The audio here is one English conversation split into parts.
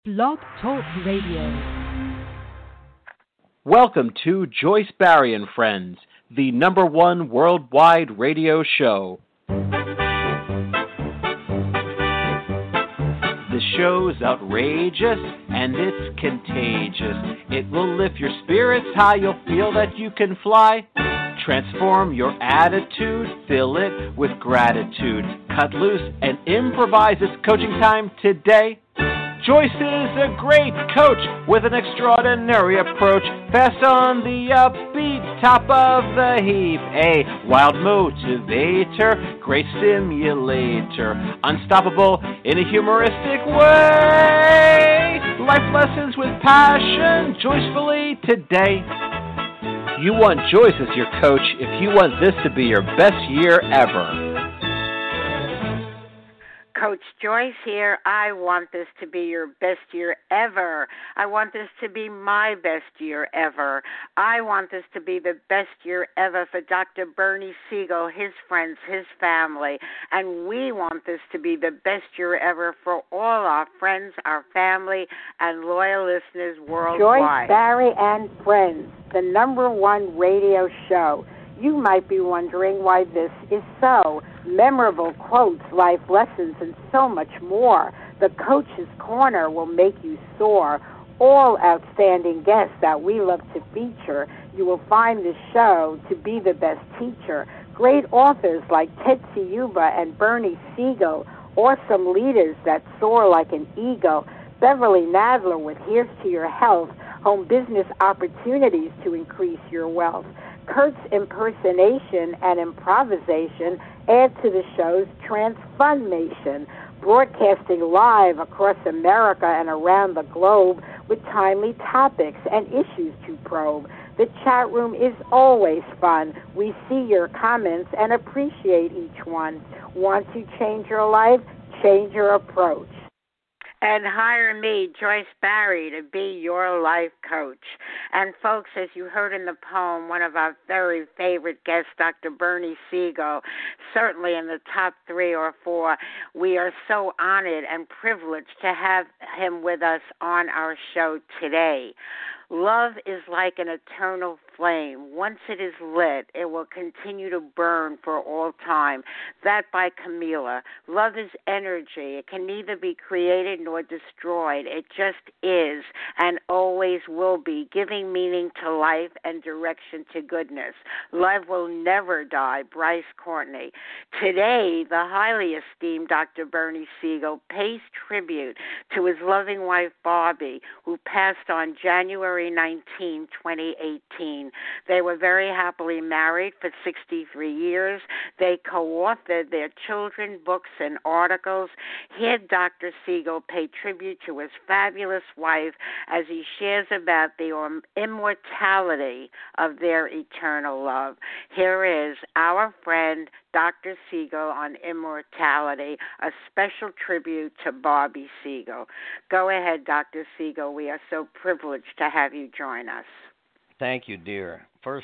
Blog Talk Radio. Welcome to Joyce Barry and Friends, the #1 worldwide radio show. The show's outrageous and it's contagious. It will lift your spirits high, you'll feel that you can fly. Transform your attitude, fill it with gratitude. Cut loose and improvise. It's coaching time today. Joyce is a great coach with an extraordinary approach. Fast on the upbeat, top of the heap. A wild motivator, great stimulator. Unstoppable in a humoristic way. Life lessons with passion, joyfully today. You want Joyce as your coach if you want this to be your best year ever. Coach Joyce here. I want this to be your best year ever. I want this to be my best year ever. I want this to be the best year ever for Dr. Bernie Siegel, his friends, his family. And we want this to be the best year ever for all our friends, our family, and loyal listeners worldwide. Joyce Barry and Friends, the #1 radio show. You might be wondering why this is so. Memorable quotes, life lessons, and so much more. The Coach's Corner will make you soar. All outstanding guests that we love to feature. You will find the show to be the best teacher. Great authors like Tetsi Yuba and Bernie Siegel. Awesome leaders that soar like an eagle. Beverly Nadler with Here's to Your Health. Home business opportunities to increase your wealth. Kurt's impersonation and improvisation add to the show's transformation, broadcasting live across America and around the globe with timely topics and issues to probe. The chat room is always fun. We see your comments and appreciate each one. Want to change your life? Change your approach. And hire me, Joyce Barry, to be your life coach. And folks, as you heard in the poem, one of our very favorite guests, Dr. Bernie Siegel, certainly in the top 3 or 4, we are so honored and privileged to have him with us on our show today. Love is like an eternal flame. Once it is lit, it will continue to burn for all time. That by Camila. Love is energy. It can neither be created nor destroyed. It just is and always will be, giving meaning to life and direction to goodness. Love will never die. Bryce Courtney. Today, the highly esteemed Dr. Bernie Siegel pays tribute to his loving wife, Bobby, who passed on January 19, 2018. They were very happily married for 63 years. They co-authored their children, books, and articles. Here, Dr. Siegel paid tribute to his fabulous wife as he shares about the immortality of their eternal love. Here is our friend, Dr. Siegel, on immortality, a special tribute to Bobby Siegel. Go ahead, Dr. Siegel. We are so privileged to have you join us. Thank you, dear. First,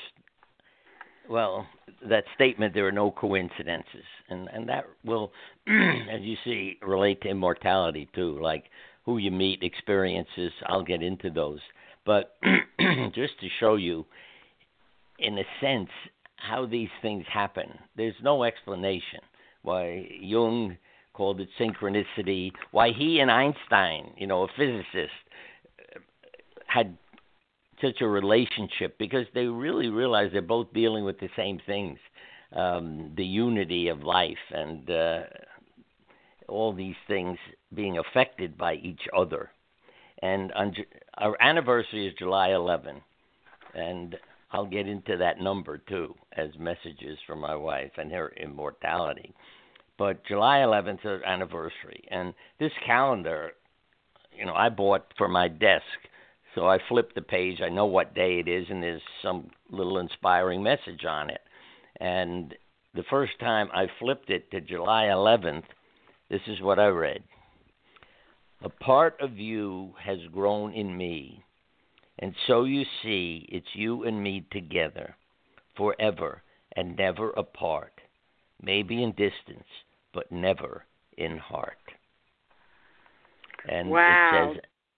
that statement, there are no coincidences. And that will, as you see, relate to immortality, too, like who you meet, experiences. I'll get into those. But just to show you, in a sense, how these things happen. There's no explanation why Jung called it synchronicity, why he and Einstein, a physicist, had such a relationship, because they really realized they're both dealing with the same things, the unity of life and all these things being affected by each other. And our anniversary is July 11, and I'll get into that number, too, as messages from my wife and her immortality. But July 11th is our anniversary. And this calendar, I bought for my desk. So I flipped the page. I know what day it is, and there's some little inspiring message on it. And the first time I flipped it to July 11th, this is what I read. A part of you has grown in me. And so you see, it's you and me together, forever and never apart, maybe in distance, but never in heart. And wow. It says,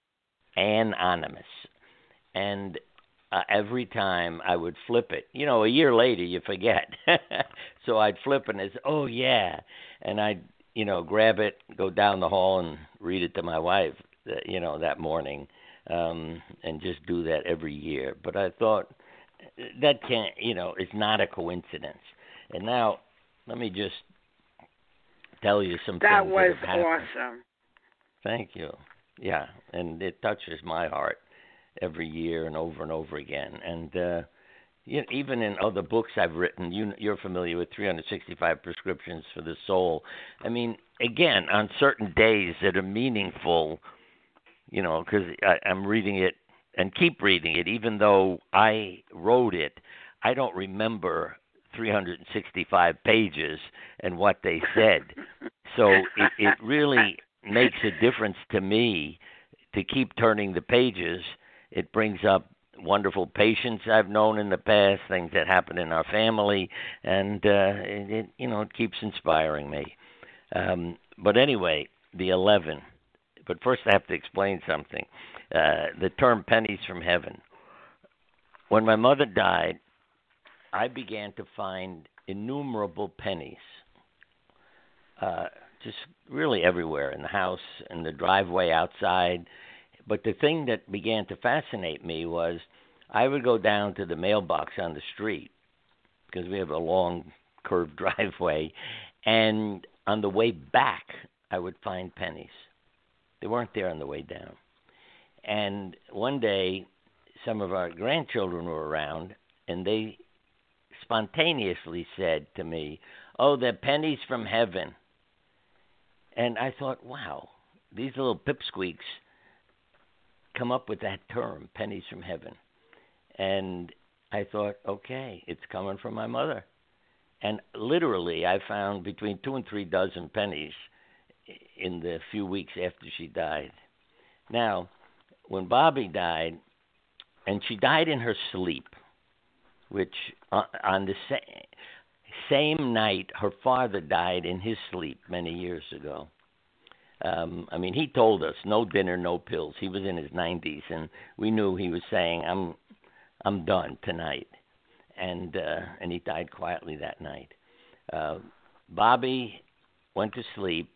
Anonymous. And every time I would flip it, a year later you forget. So I'd flip it and it's, oh yeah. And I'd, grab it, go down the hall and read it to my wife, that morning, and just do that every year. But I thought that can't, it's not a coincidence. And now let me just tell you some that things was that have happened. Awesome. Thank you. Yeah, and it touches my heart every year and over again. And even in other books I've written, you're familiar with 365 Prescriptions for the Soul. I mean, again, on certain days that are meaningful, because I'm reading it and keep reading it, even though I wrote it, I don't remember 365 pages and what they said. So it really makes a difference to me to keep turning the pages. It brings up wonderful patients I've known in the past, things that happen in our family, and it keeps inspiring me. But anyway, the 11. But first I have to explain something. The term pennies from heaven. When my mother died, I began to find innumerable pennies, just really everywhere, in the house, in the driveway outside. But the thing that began to fascinate me was I would go down to the mailbox on the street, because we have a long curved driveway, and on the way back, I would find pennies. They weren't there on the way down. And one day, some of our grandchildren were around, and they spontaneously said to me, "Oh, they're pennies from heaven." And I thought, wow, these little pipsqueaks come up with that term, pennies from heaven. And I thought, okay, it's coming from my mother. And literally, I found between 2 and 3 dozen pennies in the few weeks after she died. Now, when Bobby died, and she died in her sleep, which on the same night her father died in his sleep many years ago. He told us no dinner, no pills. He was in his 90s, and we knew he was saying, "I'm done tonight," and he died quietly that night. Bobby went to sleep.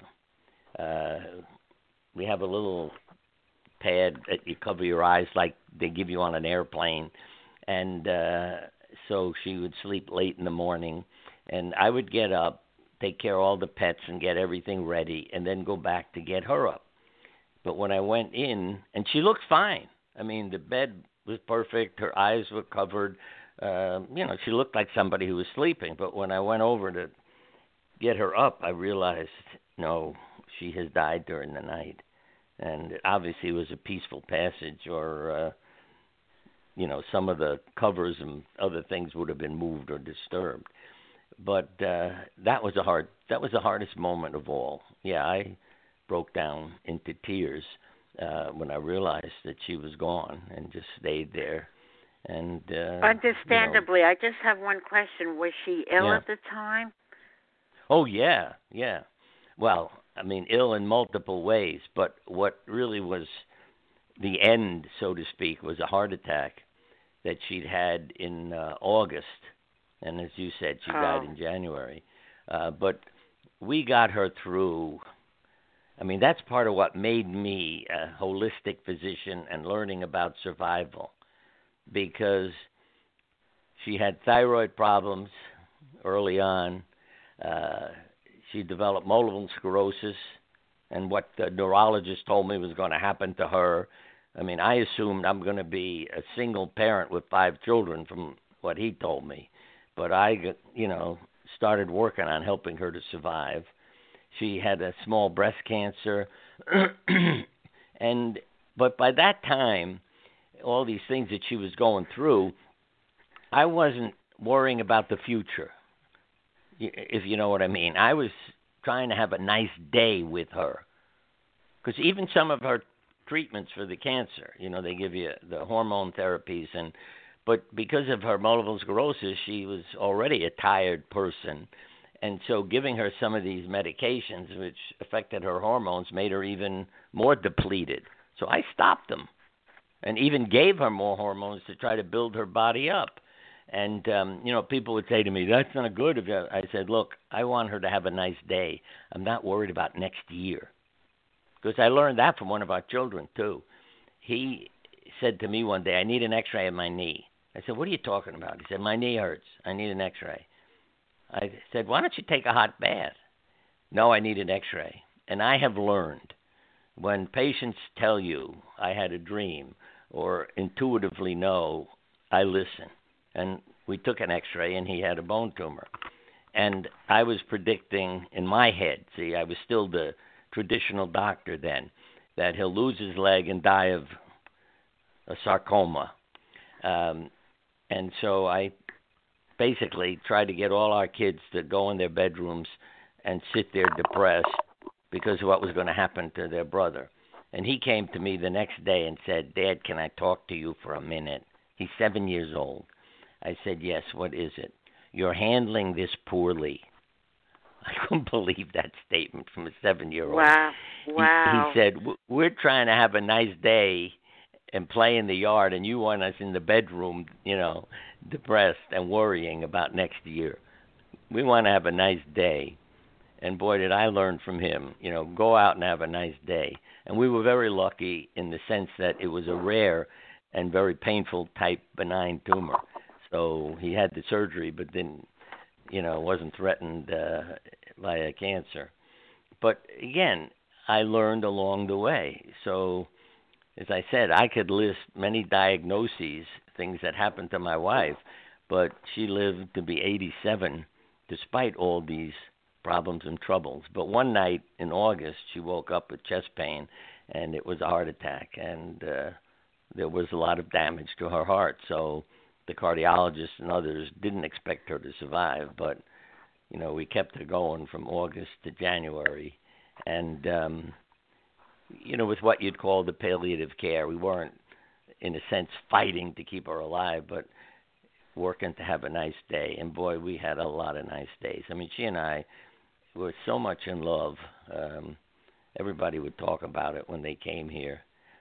We have a little pad that you cover your eyes like they give you on an airplane, and so she would sleep late in the morning, and I would get up, take care of all the pets and get everything ready, and then go back to get her up. But when I went in, and she looked fine. The bed was perfect. Her eyes were covered. She looked like somebody who was sleeping. But when I went over to get her up, I realized, no, she has died during the night. And obviously it was a peaceful passage, or some of the covers and other things would have been moved or disturbed. But that was the hardest moment of all. Yeah, I broke down into tears when I realized that she was gone, and just stayed there. And understandably, I just have one question: was she ill at the time? Oh yeah. Well, ill in multiple ways, but what really was the end, so to speak, was a heart attack that she'd had in August. And as you said, she died in January. But we got her through. That's part of what made me a holistic physician and learning about survival, because she had thyroid problems early on. She developed multiple sclerosis, and what the neurologist told me was going to happen to her. I assumed I'm going to be a single parent with 5 children from what he told me. But I, started working on helping her to survive. She had a small breast cancer. But by that time, all these things that she was going through, I wasn't worrying about the future, if you know what I mean. I was trying to have a nice day with her. Because even some of her treatments for the cancer, they give you the hormone therapies, but because of her multiple sclerosis, she was already a tired person. And so giving her some of these medications, which affected her hormones, made her even more depleted. So I stopped them. and even gave her more hormones to try to build her body up. And, people would say to me, that's not good. I said, look, I want her to have a nice day. I'm not worried about next year. Because I learned that from one of our children, too. He said to me one day, I need an x-ray of my knee. I said, what are you talking about? He said, my knee hurts. I need an x-ray. I said, why don't you take a hot bath? No, I need an x-ray. And I have learned when patients tell you I had a dream or intuitively know, I listen. And we took an x-ray, and he had a bone tumor. And I was predicting in my head, see, I was still the traditional doctor then, that he'll lose his leg and die of a sarcoma. And so I basically tried to get all our kids to go in their bedrooms and sit there depressed because of what was going to happen to their brother. And he came to me the next day and said, Dad, can I talk to you for a minute? He's 7 years old. I said, yes, what is it? You're handling this poorly. I couldn't believe that statement from a 7-year-old. Wow. He said, we're trying to have a nice day and play in the yard, and you want us in the bedroom, depressed and worrying about next year. We want to have a nice day. And boy, did I learn from him, go out and have a nice day. And we were very lucky in the sense that it was a rare and very painful type benign tumor. So he had the surgery, but then, wasn't threatened by a cancer. But again, I learned along the way. So, as I said, I could list many diagnoses, things that happened to my wife, but she lived to be 87 despite all these problems and troubles. But one night in August, she woke up with chest pain, and it was a heart attack, and there was a lot of damage to her heart. So the cardiologists and others didn't expect her to survive, but, we kept her going from August to January. And, with what you'd call the palliative care, we weren't, in a sense, fighting to keep her alive, but working to have a nice day. And, boy, we had a lot of nice days. I mean, she and I were so much in love. Everybody would talk about it when they came here.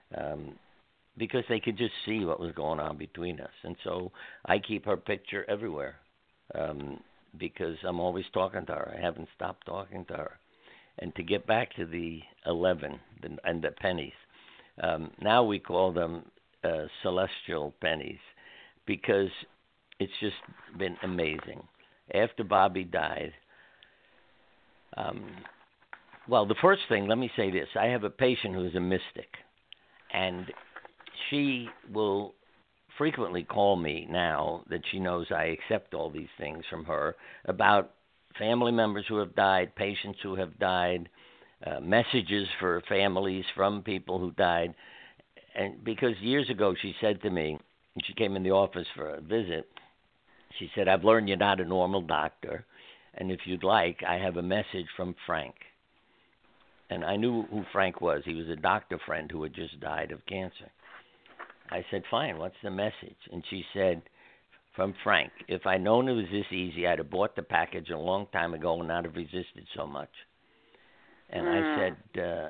Because they could just see what was going on between us. And so I keep her picture everywhere because I'm always talking to her. I haven't stopped talking to her. And to get back to the 11 and the pennies, now we call them celestial pennies because it's just been amazing. After Bobby died, the first thing, let me say this. I have a patient who's a mystic, and she will frequently call me now that she knows I accept all these things from her about family members who have died, patients who have died, messages for families from people who died. And because years ago she said to me, and she came in the office for a visit, she said, I've learned you're not a normal doctor, and if you'd like, I have a message from Frank. And I knew who Frank was. He was a doctor friend who had just died of cancer. I said, fine, what's the message? And she said, from Frank, if I'd known it was this easy, I'd have bought the package a long time ago and not have resisted so much. And I said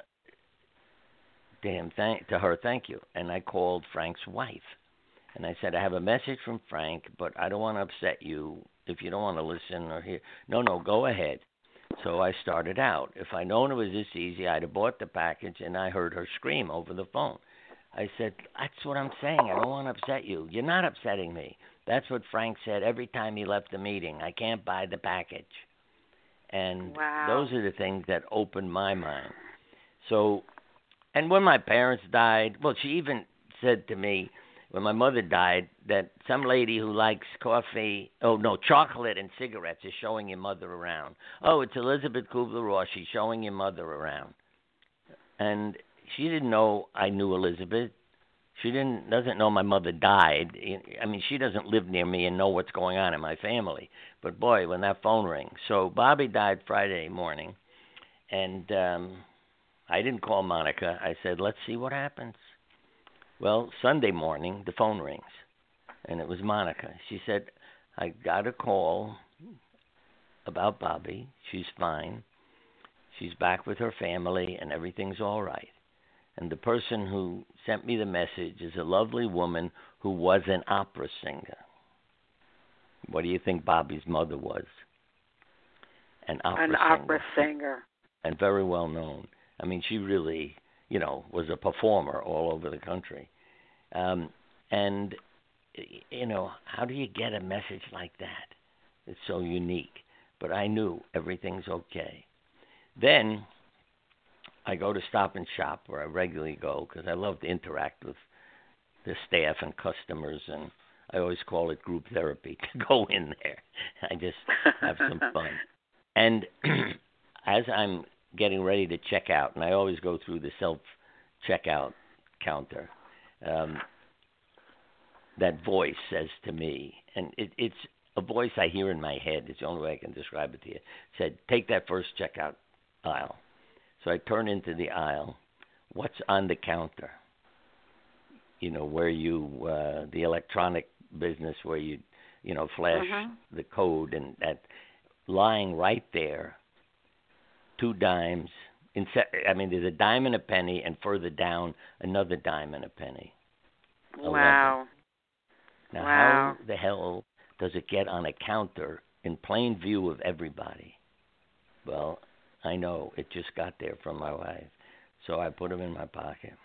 to her, thank you. And I called Frank's wife. And I said, I have a message from Frank, but I don't want to upset you if you don't want to listen or hear. No, go ahead. So I started out. If I'd known it was this easy, I'd have bought the package, and I heard her scream over the phone. I said, that's what I'm saying. I don't want to upset you. You're not upsetting me. That's what Frank said every time he left the meeting. I can't buy the package. And those are the things that opened my mind. So, and when my parents died, she even said to me, when my mother died, that some lady who likes chocolate and cigarettes is showing your mother around. Oh, it's Elizabeth Kubler-Ross. She's showing your mother around. And she didn't know I knew Elizabeth. She doesn't know my mother died. I mean, she doesn't live near me and know what's going on in my family. But boy, when that phone rings. So Bobby died Friday morning, and I didn't call Monica. I said, let's see what happens. Well, Sunday morning, the phone rings, and it was Monica. She said, I got a call about Bobby. She's fine. She's back with her family, and everything's all right. And the person who sent me the message is a lovely woman who was an opera singer. What do you think Bobby's mother was? An opera singer. And very well known. I mean, she really, was a performer all over the country. And, how do you get a message like that? It's so unique. But I knew everything's okay. Then I go to Stop and Shop, where I regularly go, because I love to interact with the staff and customers, and I always call it group therapy to go in there. I just have some fun. And as I'm getting ready to check out, and I always go through the self-checkout counter, that voice says to me, and it's a voice I hear in my head. It's the only way I can describe it to you. It said, take that first checkout aisle. So I turn into the aisle. What's on the counter? Where you, the electronic business where you, flash the code, and that lying right there, 2 dimes. There's a dime and a penny, and further down, another dime and a penny. Wow. 11. Now, how the hell does it get on a counter in plain view of everybody? Well, I know. It just got there from my wife. So I put them in my pocket.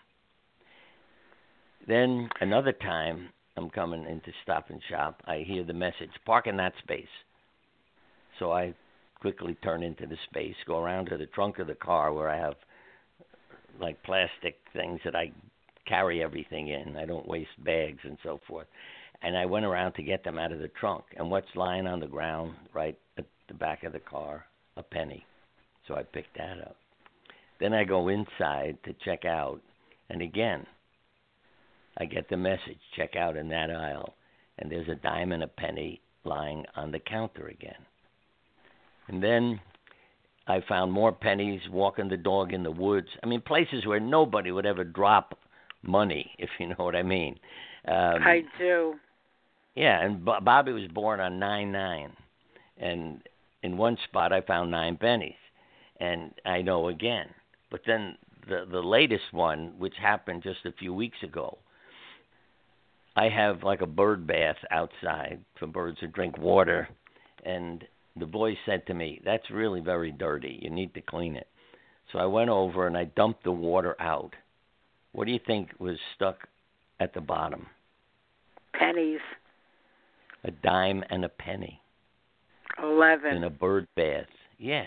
Then another time, I'm coming into Stop and Shop. I hear the message, park in that space. So I quickly turn into the space, go around to the trunk of the car where I have like plastic things that I carry everything in. I don't waste bags and so forth. And I went around to get them out of the trunk. And what's lying on the ground right at the back of the car? A penny. So I picked that up. Then I go inside to check out. And again, I get the message, check out in that aisle. And there's a dime and a penny lying on the counter again. And then I found more pennies walking the dog in the woods. Places where nobody would ever drop money, if you know what I mean. I do. Yeah, and Bobby was born on 9/9. And in one spot I found 9 pennies. And I know again. But then the latest one, which happened just a few weeks ago, I have like a bird bath outside for birds to drink water. And the voice said to me, that's really very dirty. You need to clean it. So I went over and I dumped the water out. What do you think was stuck at the bottom? Pennies. A dime and a penny. 11. In a bird bath. Yeah.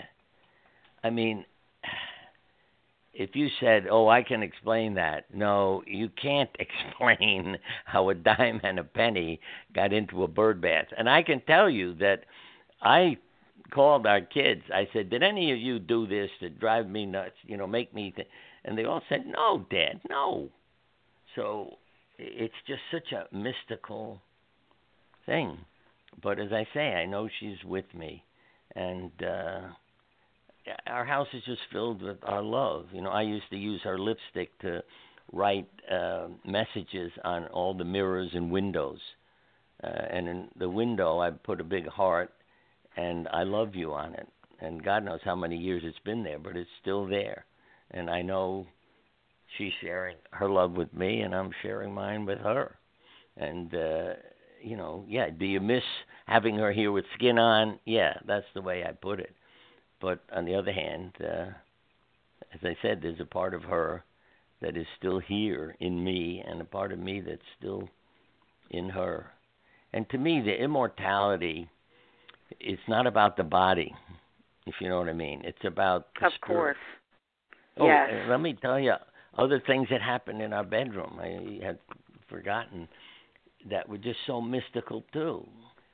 If you said, I can explain that. No, you can't explain how a dime and a penny got into a bird bath. And I can tell you that I called our kids. I said, did any of you do this to drive me nuts, make me and they all said, no, Dad, no. So it's just such a mystical thing. But as I say, I know she's with me. And our house is just filled with our love. I used to use her lipstick to write messages on all the mirrors and windows. And in the window, I put a big heart, and I love you on it. And God knows how many years it's been there, but it's still there. And I know she's sharing her love with me, and I'm sharing mine with her. And, do you miss having her here with skin on? Yeah, that's the way I put it. But on the other hand, as I said, there's a part of her that is still here in me, and a part of me that's still in her. And to me, the immortality, it's not about the body, if you know what I mean. It's about the Of spirit. course. Oh, yes. Let me tell you other things that happened in our bedroom. I had forgotten that were just so mystical, too.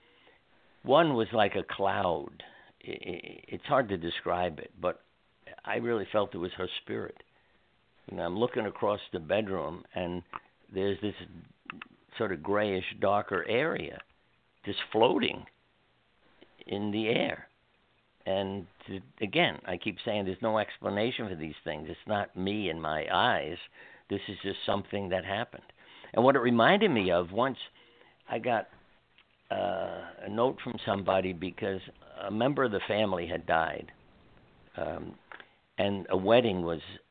One was like a cloud. It's hard to describe it, but I really felt it was her spirit. I'm looking across the bedroom, and there's this sort of grayish, darker area just floating in the air. And again, I keep saying there's no explanation for these things. It's not me and my eyes. This is just something that happened. And what it reminded me of, once I got a note from somebody because a member of the family had died, and a wedding was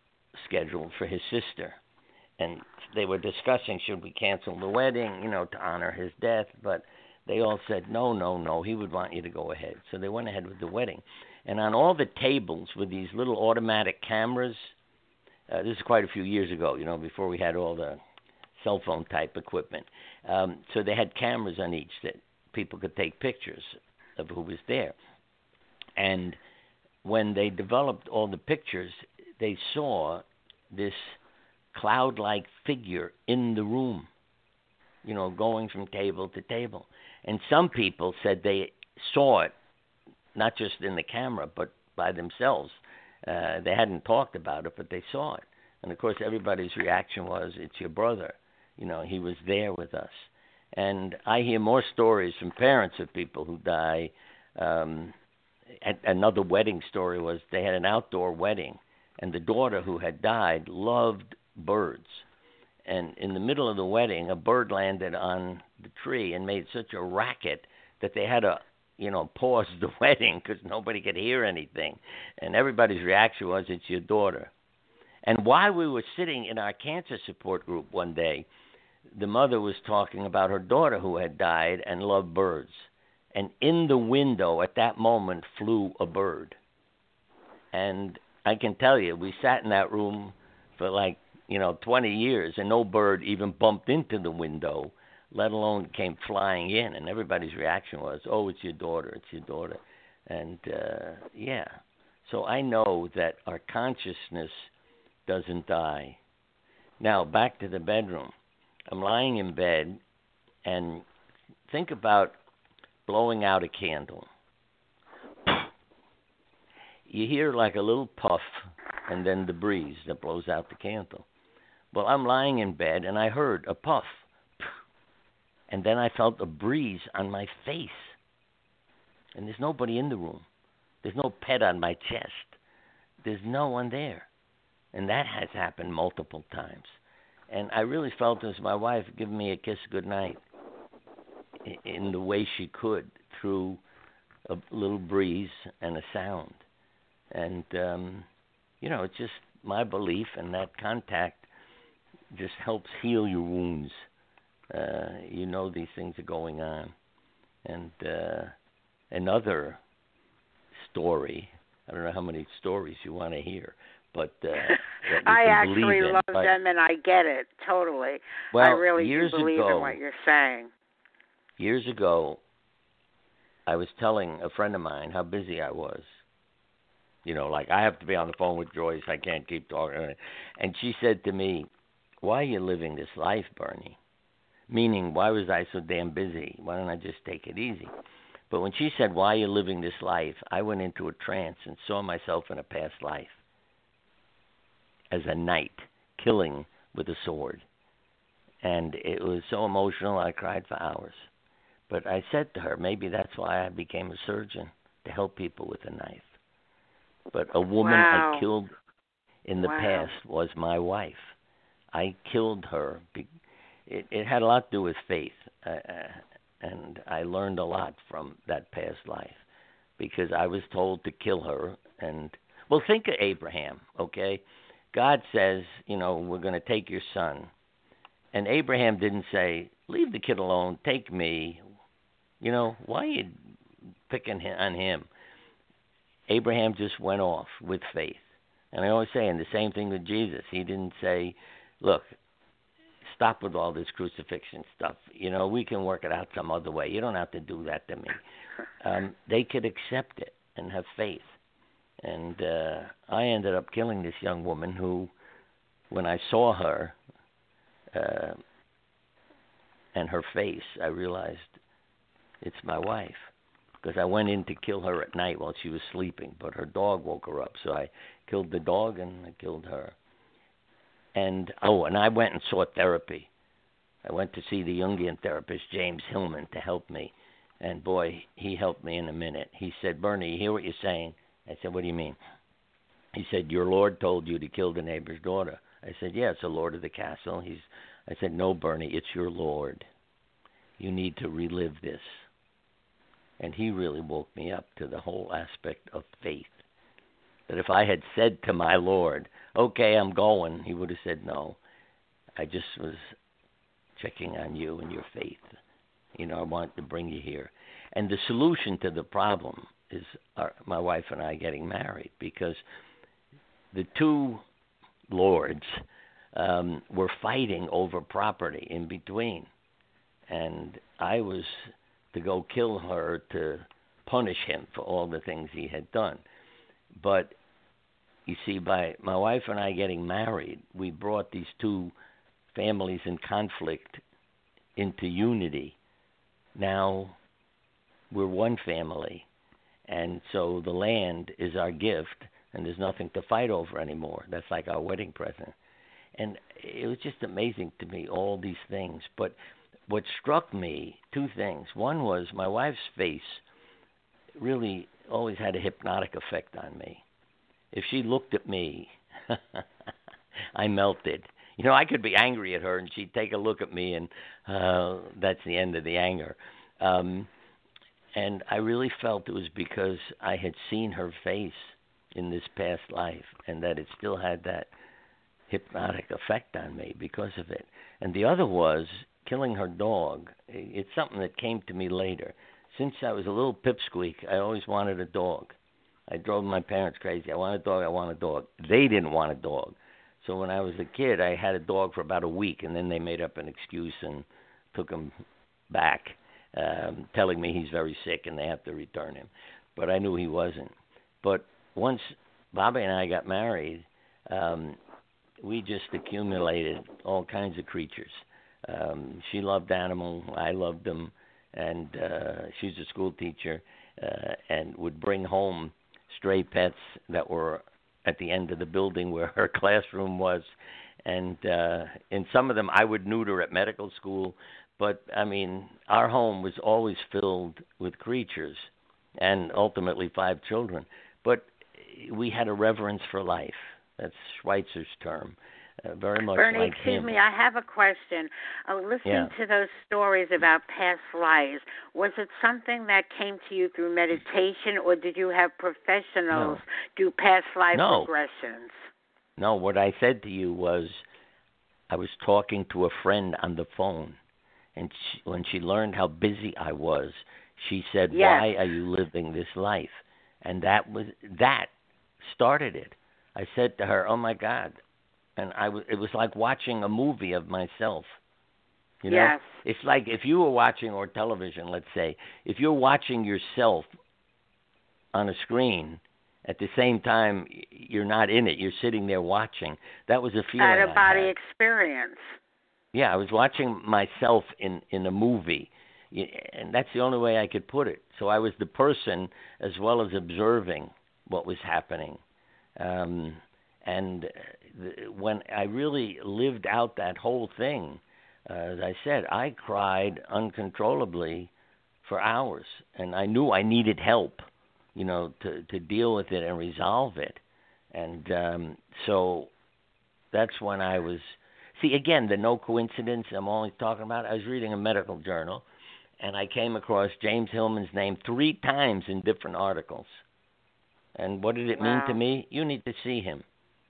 scheduled for his sister. And they were discussing, should we cancel the wedding, to honor his death, but they all said, no, he would want you to go ahead. So they went ahead with the wedding. And on all the tables with these little automatic cameras, this is quite a few years ago, before we had all the cell phone type equipment. So they had cameras on each that people could take pictures of who was there. And when they developed all the pictures, they saw this cloud-like figure in the room, going from table to table. And some people said they saw it, not just in the camera, but by themselves. They hadn't talked about it, but they saw it. And, of course, everybody's reaction was, it's your brother. He was there with us. And I hear more stories from parents of people who die. Another wedding story was they had an outdoor wedding, and the daughter who had died loved birds. And in the middle of the wedding, a bird landed on the tree and made such a racket that they had to, pause the wedding because nobody could hear anything. And everybody's reaction was, it's your daughter. And while we were sitting in our cancer support group one day, the mother was talking about her daughter who had died and loved birds. And in the window at that moment flew a bird. And I can tell you, we sat in that room for 20 years, and no bird even bumped into the window, let alone came flying in. And everybody's reaction was, oh, it's your daughter. And, so I know that our consciousness doesn't die. Now, back to the bedroom. I'm lying in bed, and think about blowing out a candle. You hear like a little puff, and then the breeze that blows out the candle. Well, I'm lying in bed, and I heard a puff, and then I felt a breeze on my face. And there's nobody in the room. There's no pet on my chest. There's no one there. And that has happened multiple times. And I really felt as my wife giving me a kiss goodnight in the way she could through a little breeze and a sound. And, it's just my belief, and that contact just helps heal your wounds. These things are going on. And another story, I don't know how many stories you want to hear, but I actually love them, and I get it totally. Well, I really do believe in what you're saying. Years ago, I was telling a friend of mine how busy I was. I have to be on the phone with Joyce. I can't keep talking. And she said to me, why are you living this life, Bernie? Meaning, why was I so damn busy? Why don't I just take it easy? But when she said, why are you living this life, I went into a trance and saw myself in a past life as a knight killing with a sword. And it was so emotional, I cried for hours. But I said to her, maybe that's why I became a surgeon, to help people with a knife. But a woman I killed in the past was my wife. I killed her. It had a lot to do with faith. And I learned a lot from that past life because I was told to kill her. And, well, think of Abraham, okay? God says, we're going to take your son. And Abraham didn't say, leave the kid alone, take me. Why are you picking on him? Abraham just went off with faith. And I always say, and the same thing with Jesus. He didn't say, look, stop with all this crucifixion stuff. We can work it out some other way. You don't have to do that to me. They could accept it and have faith. And I ended up killing this young woman who, when I saw her and her face, I realized it's my wife. Because I went in to kill her at night while she was sleeping, but her dog woke her up. So I killed the dog and I killed her. And I went and sought therapy. I went to see the Jungian therapist, James Hillman, to help me. And boy, he helped me in a minute. He said, Bernie, you hear what you're saying? I said, what do you mean? He said, your Lord told you to kill the neighbor's daughter. I said, yeah, it's the Lord of the castle. I said, no, Bernie, it's your Lord. You need to relive this. And he really woke me up to the whole aspect of faith. that if I had said to my Lord, okay, I'm going, he would have said, no, I just was checking on you and your faith. I wanted to bring you here. And the solution to the problem is my wife and I getting married, because the two lords were fighting over property in between. And I was to go kill her to punish him for all the things he had done. But you see, by my wife and I getting married, we brought these two families in conflict into unity. Now we're one family, and so the land is our gift, and there's nothing to fight over anymore. That's like our wedding present. And it was just amazing to me, all these things. But what struck me, two things. One was my wife's face really always had a hypnotic effect on me. If she looked at me, I melted. I could be angry at her, and she'd take a look at me, and that's the end of the anger. And I really felt it was because I had seen her face in this past life, and that it still had that hypnotic effect on me because of it. And the other was killing her dog. It's something that came to me later. Since I was a little pipsqueak, I always wanted a dog. I drove my parents crazy. I want a dog, I want a dog. They didn't want a dog. So when I was a kid, I had a dog for about a week, and then they made up an excuse and took him back, telling me he's very sick and they have to return him. But I knew he wasn't. But once Bobby and I got married, we just accumulated all kinds of creatures. She loved animals, I loved them, and she's a school teacher and would bring home stray pets that were at the end of the building where her classroom was. And in some of them I would neuter at medical school. But, I mean, our home was always filled with creatures and ultimately 5 children. But we had a reverence for life. That's Schweitzer's term. Very much Bernie, like excuse him. me, I have a question. Listening to those stories about past lives, was it something that came to you through meditation, or did you have professionals do past life regressions? No, what I said to you was I was talking to a friend on the phone, and when she learned how busy I was, she said, why are you living this life? And that started it. I said to her, oh, my God. And it was like watching a movie of myself. Yes. It's like if you were watching, or television, let's say, if you're watching yourself on a screen, at the same time you're not in it, you're sitting there watching. That was a feeling I had. Out-of-body experience. Yeah, I was watching myself in a movie, and that's the only way I could put it. So I was the person as well as observing what was happening. And when I really lived out that whole thing, as I said, I cried uncontrollably for hours, and I knew I needed help, to deal with it and resolve it. And so that's when I was... See, again, the no coincidence I'm always talking about, I was reading a medical journal, and I came across James Hillman's name 3 times in different articles. And what did it mean to me? You need to see him.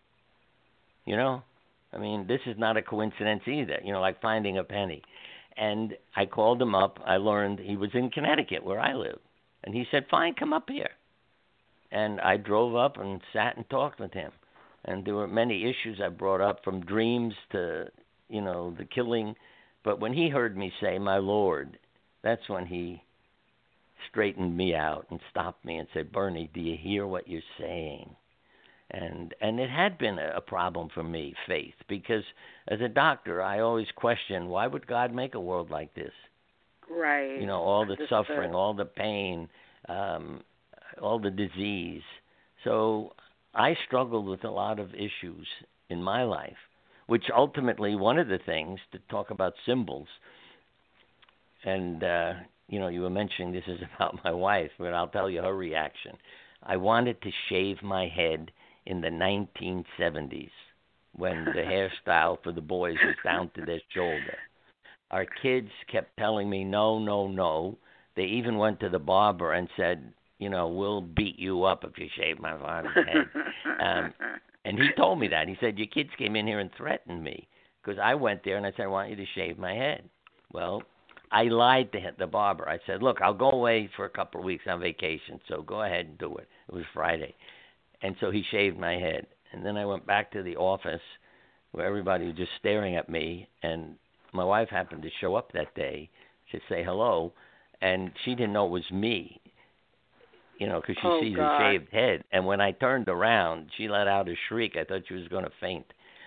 I mean, this is not a coincidence either, like finding a penny. And I called him up. I learned he was in Connecticut, where I live. And he said, fine, come up here. And I drove up and sat and talked with him. And there were many issues I brought up, from dreams to, the killing. But when he heard me say, my Lord, that's when he straightened me out and stopped me and said, Bernie, do you hear what you're saying? And it had been a problem for me, faith, because as a doctor, I always questioned, why would God make a world like this? Right. All the suffering, all the pain, all the disease. So I struggled with a lot of issues in my life, which ultimately, one of the things, to talk about symbols, and, you were mentioning this is about my wife, but I'll tell you her reaction. I wanted to shave my head in the 1970s when the hairstyle for the boys was down to their shoulder. Our kids kept telling me, no, no, no. They even went to the barber and said, we'll beat you up if you shave my father's head. And he told me that. He said, your kids came in here and threatened me because I went there and I said, I want you to shave my head. Well, I lied to the barber. I said, look, I'll go away for a couple of weeks on vacation, so go ahead and do it. It was Friday. And so he shaved my head. And then I went back to the office where everybody was just staring at me, and my wife happened to show up that day to say hello, and she didn't know it was me, because she sees a shaved head. And when I turned around, she let out a shriek. I thought she was going to faint.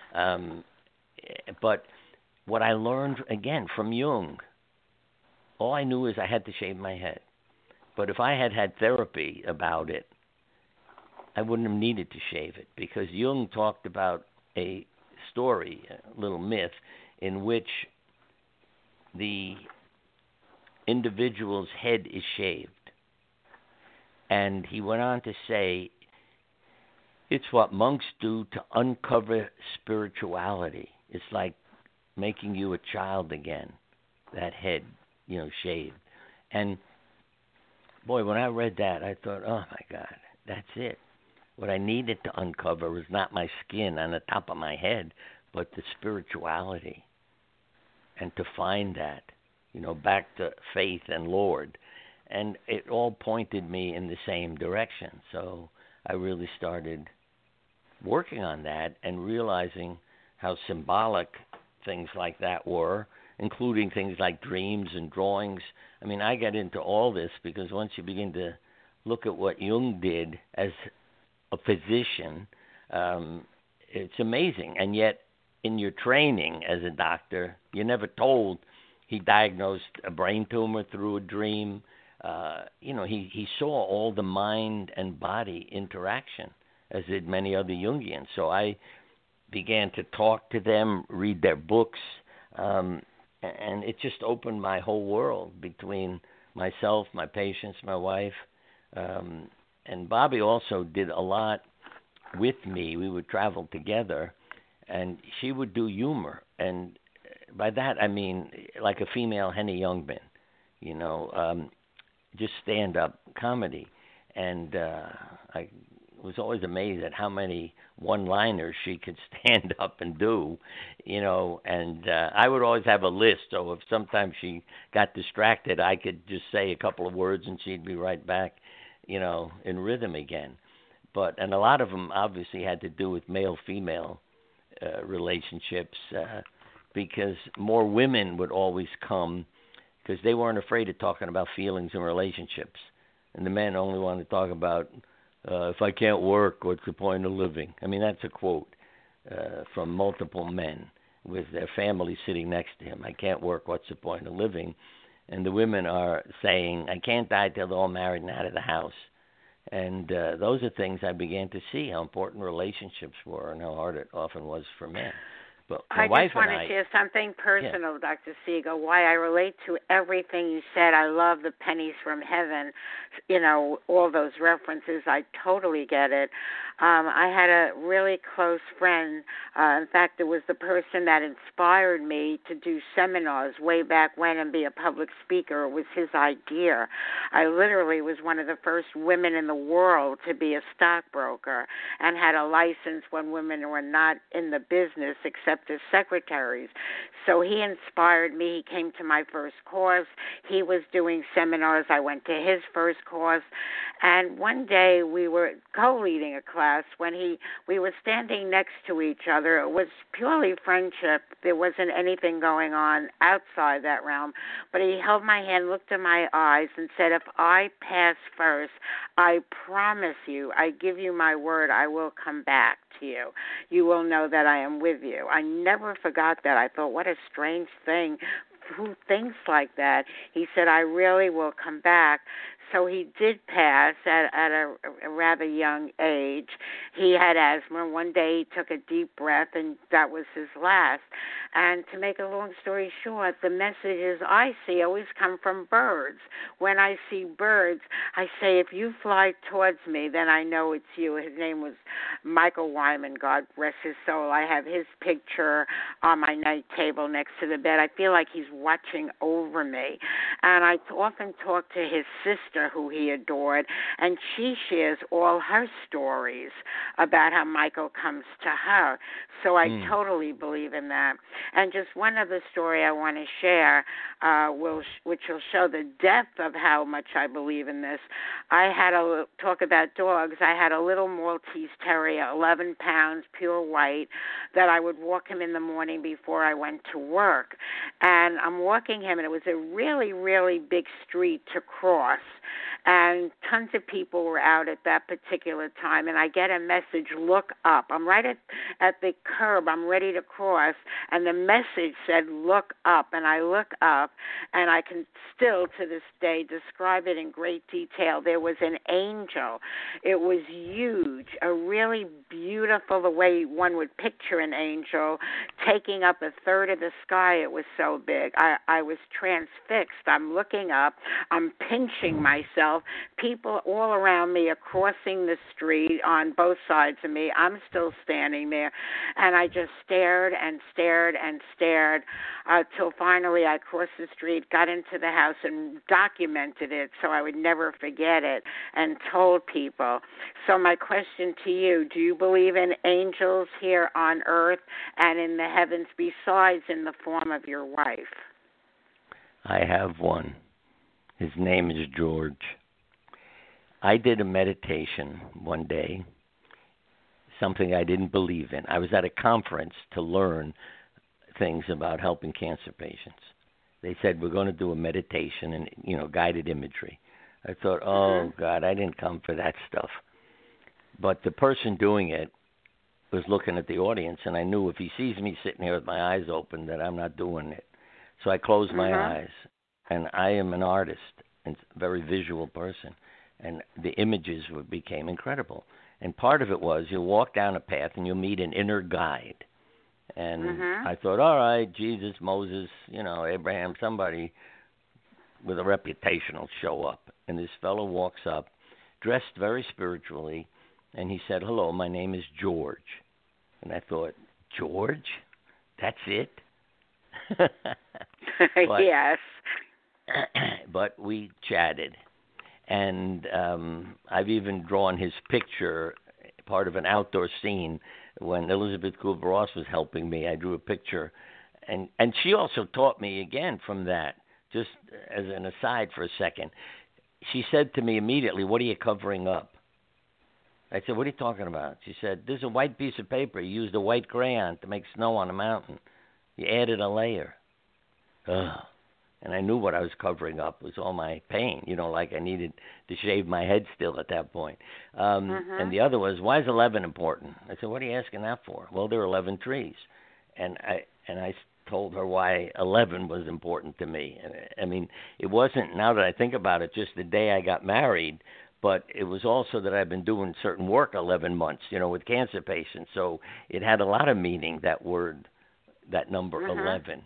But what I learned, again, from Jung, all I knew is I had to shave my head. But if I had had therapy about it, I wouldn't have needed to shave it, because Jung talked about a story, a little myth, in which the individual's head is shaved. And he went on to say, it's what monks do to uncover spirituality. It's like making you a child again, that head, shaved. And boy, when I read that, I thought, oh my God, that's it. What I needed to uncover was not my skin on the top of my head, but the spirituality. And to find that, back to faith and Lord. And it all pointed me in the same direction. So I really started working on that and realizing how symbolic things like that were, including things like dreams and drawings. I mean, I got into all this because once you begin to look at what Jung did as a physician, it's amazing. And yet, in your training as a doctor, you're never told he diagnosed a brain tumor through a dream. He saw all the mind and body interaction, as did many other Jungians. So I began to talk to them, read their books, and it just opened my whole world between myself, my patients, my wife. And Bobby also did a lot with me. We would travel together, and she would do humor. And by that, I mean like a female Henny Youngman, just stand-up comedy. And I was always amazed at how many one-liners she could stand up and do, and I would always have a list. So if sometimes she got distracted, I could just say a couple of words and she'd be right back, in rhythm again. And a lot of them obviously had to do with male-female relationships, because more women would always come because they weren't afraid of talking about feelings and relationships. And the men only wanted to talk about, if I can't work, what's the point of living? I mean, that's a quote from multiple men with their family sitting next to him. I can't work, what's the point of living? And the women are saying, I can't die till they're all married and out of the house. And those are things I began to see, how important relationships were and how hard it often was for men. But my wife just want to share something personal, yeah. Dr. Siegel, why I relate to everything you said. I love the pennies from heaven, all those references. I totally get it. I had a really close friend. In fact, it was the person that inspired me to do seminars way back when and be a public speaker. It was his idea. I literally was one of the first women in the world to be a stockbroker and had a license when women were not in the business except as secretaries. So he inspired me. He came to my first course. He was doing seminars. I went to his first course. And one day we were co-leading a class when we were standing next to each other. It was purely friendship. There wasn't anything going on outside that realm. But he held my hand, looked in my eyes, and said, if I pass first, I promise you, I give you my word, I will come back to you. You will know that I am with you. I never forgot that. I thought, what a strange thing. Who thinks like that? He said, I really will come back. So he did pass at a rather young age. He had asthma. One day he took a deep breath, and that was his last. And to make a long story short, the messages I see always come from birds. When I see birds, I say, if you fly towards me, then I know it's you. His name was Michael Wyman, God rest his soul. I have his picture on my night table next to the bed. I feel like he's watching over me. And I often talk to his sister, who he adored, and she shares all her stories about how Michael comes to her. So I totally believe in that. And just one other story I want to share, which will show the depth of how much I believe in this. Talk about dogs. I had a little Maltese Terrier, 11 pounds, pure white, that I would walk him in the morning before I went to work. And I'm walking him, and it was a really, really big street to cross. And tons of people were out at that particular time, and I get a message, look up. I'm right at the curb. I'm ready to cross, and the message said, look up. And I look up, and I can still, to this day, describe it in great detail. There was an angel. It was huge, a really beautiful, the way one would picture an angel, taking up a third of the sky. It was so big. I was transfixed. I'm looking up. I'm pinching myself. People all around me are crossing the street on both sides of me. I'm still standing there. And I just stared and stared and stared till finally I crossed the street, got into the house, and documented it so I would never forget it, and told people. So my question to you, do you believe in angels here on earth and in the heavens besides in the form of your wife? I have one. His name is George. I did a meditation one day, something I didn't believe in. I was at a conference to learn things about helping cancer patients. They said, we're going to do a meditation and, guided imagery. I thought, oh, God, I didn't come for that stuff. But the person doing it was looking at the audience, and I knew if he sees me sitting here with my eyes open that I'm not doing it. So I closed my eyes, and I am an artist and a very visual person. And the images became incredible. And part of it was you walk down a path and you meet an inner guide. And I thought, all right, Jesus, Moses, Abraham, somebody with a reputation will show up. And this fellow walks up, dressed very spiritually, and he said, hello, my name is George. And I thought, George? That's it? Yes. But we chatted. And I've even drawn his picture, part of an outdoor scene, when Elizabeth Kubler-Ross was helping me. I drew a picture. And she also taught me again from that, just as an aside for a second. She said to me immediately, what are you covering up? I said, what are you talking about? She said, there's a white piece of paper. You used a white crayon to make snow on a mountain. You added a layer. Ugh. And I knew what I was covering up was all my pain, like I needed to shave my head still at that point. And the other was, why is 11 important? I said, what are you asking that for? Well, there are 11 trees. And I told her why 11 was important to me. I mean, it wasn't, now that I think about it, just the day I got married, but it was also that I've been doing certain work 11 months, with cancer patients. So it had a lot of meaning, that word, that number 11.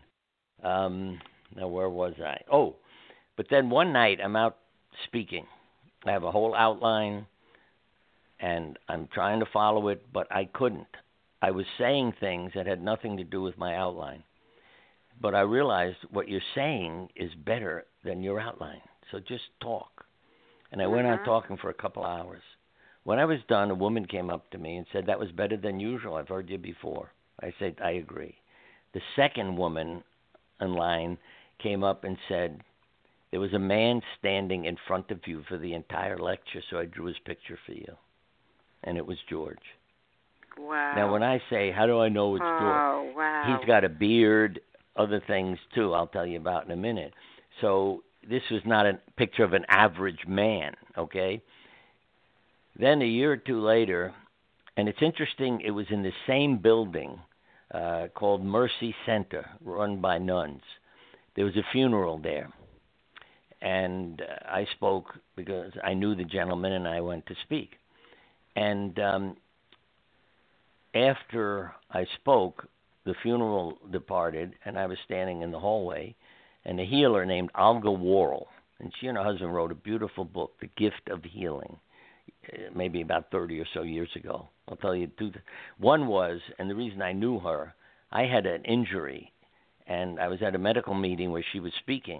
Now, where was I? Oh, but then one night I'm out speaking. I have a whole outline, and I'm trying to follow it, but I couldn't. I was saying things that had nothing to do with my outline. But I realized what you're saying is better than your outline, so just talk. And I went on talking for a couple hours. When I was done, a woman came up to me and said, that was better than usual. I've heard you before. I said, I agree. The second woman in line came up and said, there was a man standing in front of you for the entire lecture, so I drew his picture for you. And it was George. Wow. Now, when I say, how do I know it's George? Wow. He's got a beard, other things, too, I'll tell you about in a minute. So this was not a picture of an average man, okay? Then a year or two later, and it's interesting, it was in the same building called Mercy Center, run by nuns. There was a funeral there, and I spoke because I knew the gentleman, and I went to speak. And after I spoke, the funeral departed, and I was standing in the hallway, and a healer named Olga Worrell, and she and her husband wrote a beautiful book, The Gift of Healing, maybe about 30 or so years ago. I'll tell you two. One was, and the reason I knew her, I had an injury, and I was at a medical meeting where she was speaking,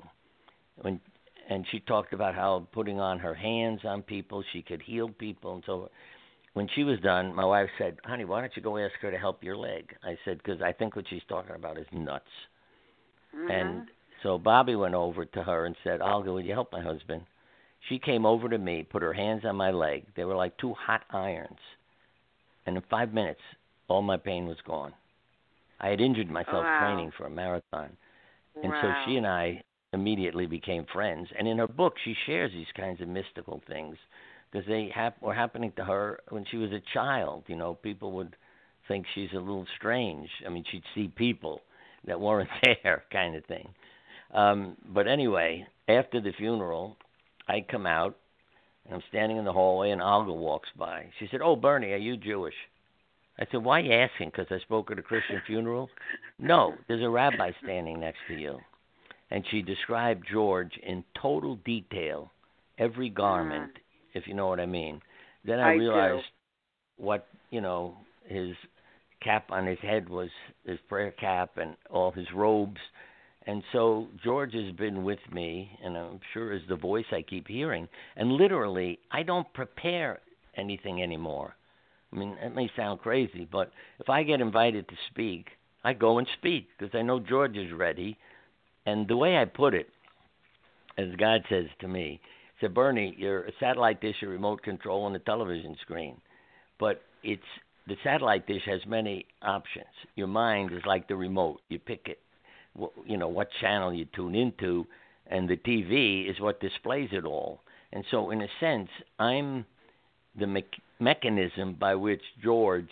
and she talked about how putting on her hands on people, she could heal people, and so when she was done, my wife said, "Honey, why don't you go ask her to help your leg?" I said, "Because I think what she's talking about is nuts." Mm-hmm. And so Bobby went over to her and said, "Olga, will you help my husband?" She came over to me, put her hands on my leg. They were like 2 hot irons. And in 5 minutes, all my pain was gone. I had injured myself training for a marathon. And so she and I immediately became friends. And in her book, she shares these kinds of mystical things because they were happening to her when she was a child. You know, people would think she's a little strange. I mean, she'd see people that weren't there kind of thing. But anyway, after the funeral, I come out, and I'm standing in the hallway, and Olga walks by. She said, "Oh, Bernie, are you Jewish?" I said, "Why are you asking? Because I spoke at a Christian funeral?" "No, there's a rabbi standing next to you." And she described George in total detail, every garment, if you know what I mean. Then I realized what, his cap on his head was his prayer cap and all his robes. And so George has been with me, and I'm sure is the voice I keep hearing. And literally, I don't prepare anything anymore. I mean, it may sound crazy, but if I get invited to speak, I go and speak because I know George is ready. And the way I put it, as God says to me, he said, "Bernie, you're a satellite dish, a remote control, and a television screen. But the satellite dish has many options. Your mind is like the remote. You pick it. What channel you tune into, and the TV is what displays it all. And so, in a sense, I'm the mechanism by which George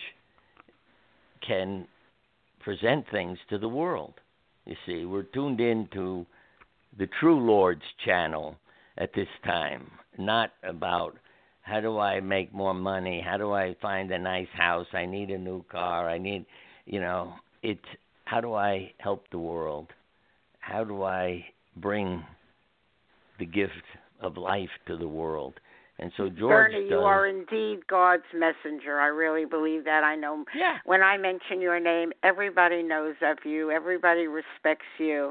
can present things to the world. You see, we're tuned into the true Lord's channel at this time, not about how do I make more money, how do I find a nice house, I need a new car, it's how do I help the world? How do I bring the gift of life to the world? And so George Bernie, you are indeed God's messenger. I really believe that. I know when I mention your name, everybody knows of you. Everybody respects you.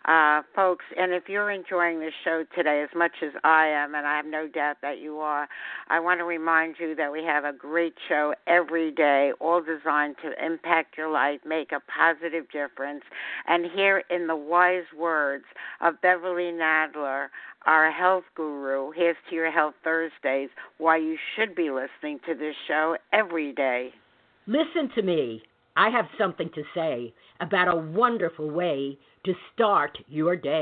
Folks, and if you're enjoying this show today as much as I am, and I have no doubt that you are, I want to remind you that we have a great show every day, all designed to impact your life, make a positive difference. And here in the wise words of Beverly Nadler, our health guru, here's to your Health Thursdays, why you should be listening to this show every day. Listen to me. I have something to say about a wonderful way to start your day,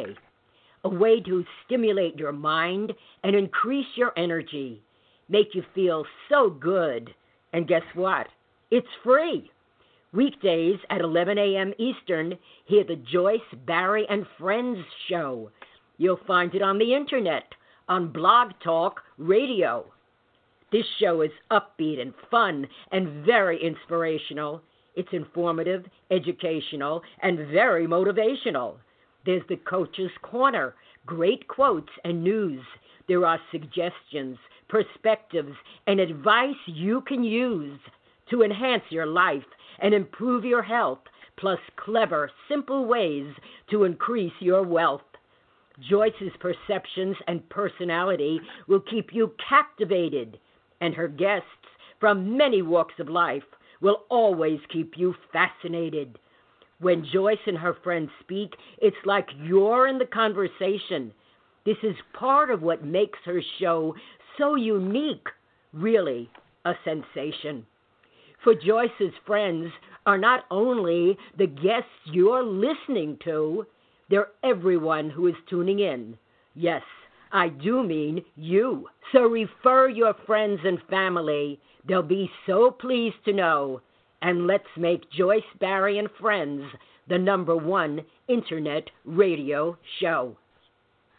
a way to stimulate your mind and increase your energy, make you feel so good. And guess what? It's free. Weekdays at 11 a.m. Eastern, hear the Joyce, Barry, and Friends show. You'll find it on the internet, on Blog Talk Radio. This show is upbeat and fun and very inspirational. It's informative, educational, and very motivational. There's the Coach's Corner, great quotes and news. There are suggestions, perspectives, and advice you can use to enhance your life and improve your health, plus clever, simple ways to increase your wealth. Joyce's perceptions and personality will keep you captivated, and her guests from many walks of life will always keep you fascinated. When Joyce and her friends speak, it's like you're in the conversation. This is part of what makes her show so unique, really a sensation. For Joyce's friends are not only the guests you're listening to, they're everyone who is tuning in. Yes, I do mean you. So refer your friends and family. They'll be so pleased to know. And let's make Joyce, Barry, and Friends the #1 internet radio show.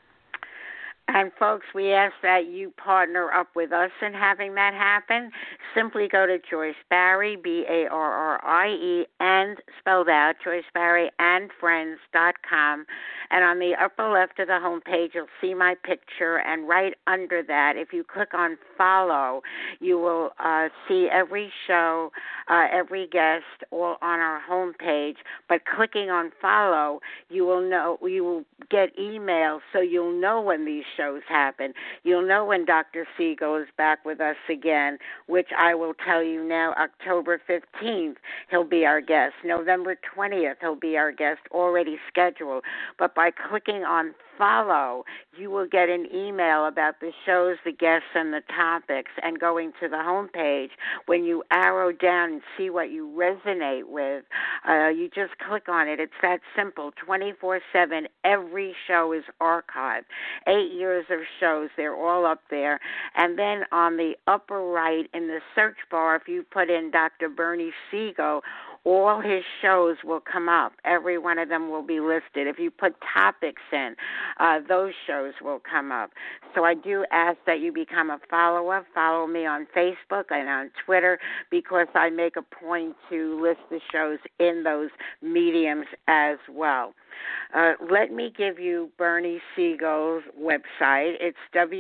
And, folks, we ask that you partner up with us in having that happen. simply go to Joyce Barrie, Barrie, and spelled out, Joyce Barrie and Friends.com. And on the upper left of the homepage, you'll see my picture. And right under that, if you click on follow, you will see every show, every guest, all on our homepage. But clicking on follow, you will get emails, so you'll know when these shows happen. You'll know when Dr. Siegel is back with us again, which I will tell you now, October 15th, he'll be our guest. November 20th, he'll be our guest, already scheduled. But by clicking on follow, you will get an email about the shows, the guests, and the topics. And going to the homepage, when you arrow down and see what you resonate with, you just click on it. It's that simple, 24/7. Every show is archived. 8 years of shows, they're all up there. And then on the upper right in the search bar, if you put in Dr. Bernie Siegel, all his shows will come up. Every one of them will be listed. If you put topics in, those shows will come up. So I do ask that you become a follower. Follow me on Facebook and on Twitter, because I make a point to list the shows in those mediums as well. Let me give you Bernie Siegel's website. It's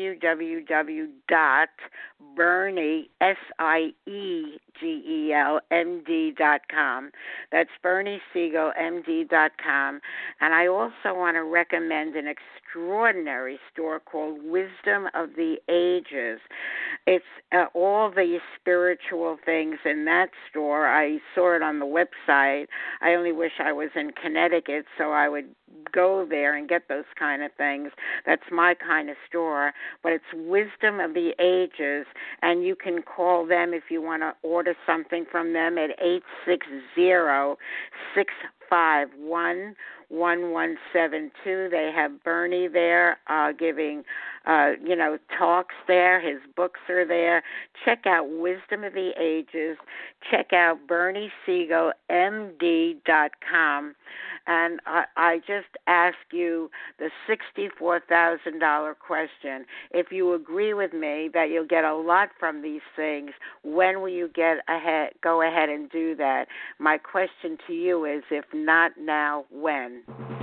www.Bernie, SIEGELMD.com. That's BernieSiegelMD.com. And I also want to recommend an extraordinary store called Wisdom of the Ages. It's all the spiritual things in that store. I saw it on the website. I only wish I was in Connecticut so I would go there and get those kind of things. That's my kind of store. But it's Wisdom of the Ages, and you can call them if you want to order something from them at 860-651-1172. They have Bernie there giving talks there. His books are there. Check out Wisdom of the Ages. Check out BernieSiegelMD.com. And I just ask you the $64,000 question. If you agree with me that you'll get a lot from these things, when will you go ahead and do that? My question to you is, if not now, when?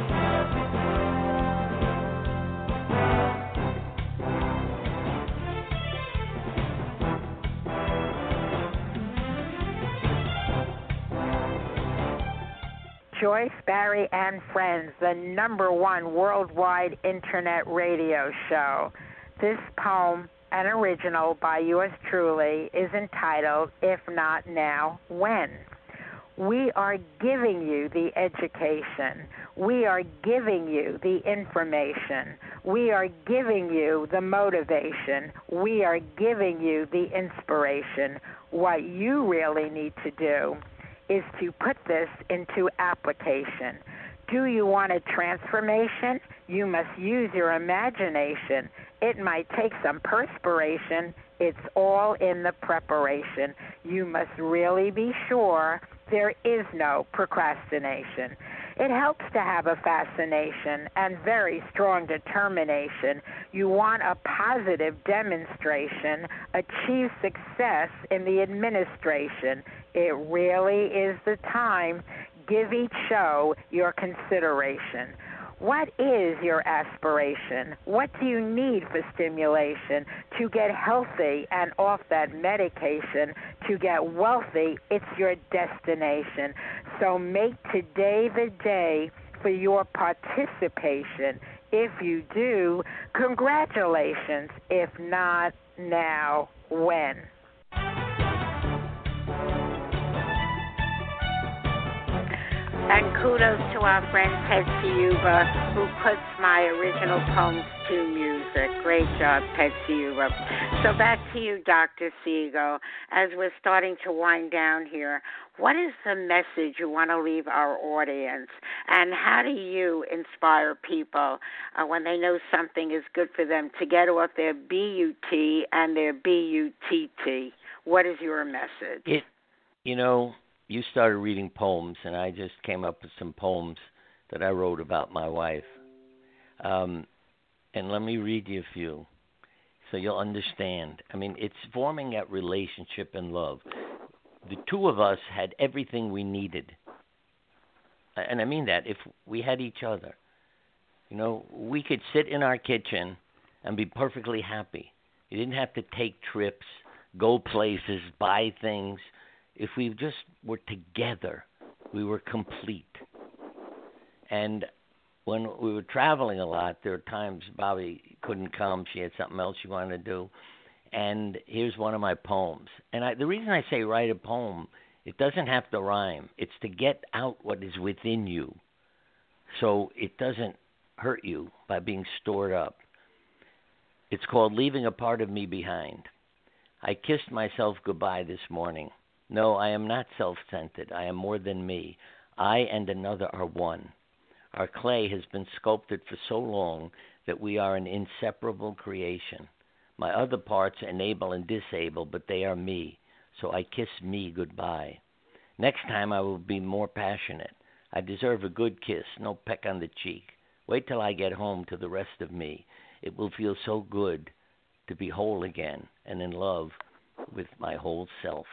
Joyce Barrie and Friends, the #1 worldwide internet radio show. This poem, an original by yours truly, is entitled, If Not Now, When? We are giving you the education. We are giving you the information. We are giving you the motivation. We are giving you the inspiration. What you really need to do is to put this into application. Do you want a transformation? You must use your imagination. It might take some perspiration. It's all in the preparation. You must really be sure there is no procrastination. It helps to have a fascination and very strong determination. You want a positive demonstration, achieve success in the administration. It really is the time. Give each show your consideration. What is your aspiration? What do you need for stimulation to get healthy and off that medication? To get wealthy, it's your destination. So make today the day for your participation. If you do, congratulations. If not, now, when? And kudos to our friend Ted Ciuba, who puts my original poems to music. Great job, Ted Ciuba. So back to you, Dr. Siegel. As we're starting to wind down here, what is the message you want to leave our audience? And how do you inspire people when they know something is good for them to get off their BUT and their BUTT? What is your message? You started reading poems, and I just came up with some poems that I wrote about my wife. And let me read you a few. so you'll understand. I mean, it's forming that relationship and love. The two of us had everything we needed. And I mean that, if we had each other. You know, we could sit in our kitchen and be perfectly happy. You didn't have to take trips, go places, buy things. If we just were together, we were complete. And when we were traveling a lot, there were times Bobby couldn't come. She had something else she wanted to do. And here's one of my poems. And the reason I say write a poem, it doesn't have to rhyme. It's to get out what is within you so it doesn't hurt you by being stored up. It's called Leaving a Part of Me Behind. I kissed myself goodbye this morning. No, I am not self-centered. I am more than me. I and another are one. Our clay has been sculpted for so long that we are an inseparable creation. My other parts enable and disable, but they are me, so I kiss me goodbye. Next time I will be more passionate. I deserve a good kiss, no peck on the cheek. Wait till I get home to the rest of me. It will feel so good to be whole again and in love with my whole self.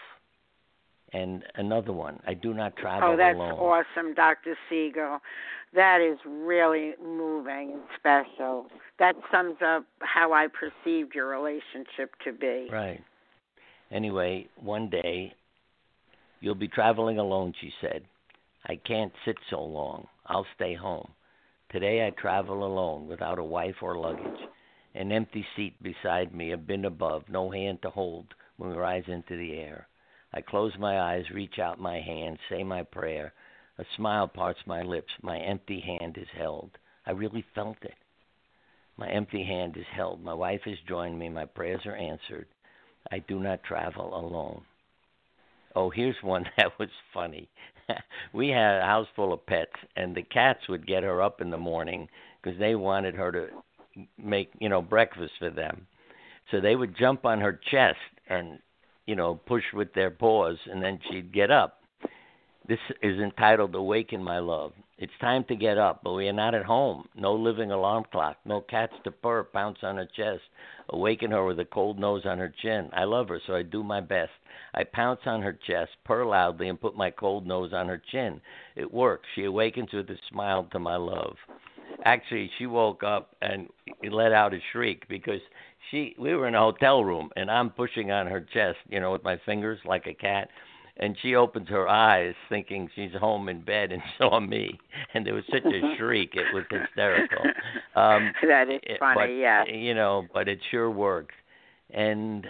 And another one, I do not travel alone. Oh, that's awesome, Dr. Siegel. That is really moving and special. That sums up how I perceived your relationship to be. Right. Anyway, one day, you'll be traveling alone, she said. I can't sit so long. I'll stay home. Today I travel alone without a wife or luggage. An empty seat beside me, a bin above, no hand to hold when we rise into the air. I close my eyes, reach out my hand, say my prayer. A smile parts my lips. My empty hand is held. I really felt it. My empty hand is held. My wife has joined me. My prayers are answered. I do not travel alone. Oh, here's one that was funny. We had a house full of pets, and the cats would get her up in the morning because they wanted her to make, breakfast for them. So they would jump on her chest and, push with their paws, and then she'd get up. This is entitled Awaken My Love. It's time to get up, but we are not at home. No living alarm clock. No cats to purr, pounce on her chest. Awaken her with a cold nose on her chin. I love her, so I do my best. I pounce on her chest, purr loudly, and put my cold nose on her chin. It works. She awakens with a smile to my love. Actually, she woke up and let out a shriek because we were in a hotel room, and I'm pushing on her chest, with my fingers like a cat. And she opens her eyes thinking she's home in bed and saw me. And there was such a shriek. It was hysterical. That is funny, yeah. But it sure worked. And,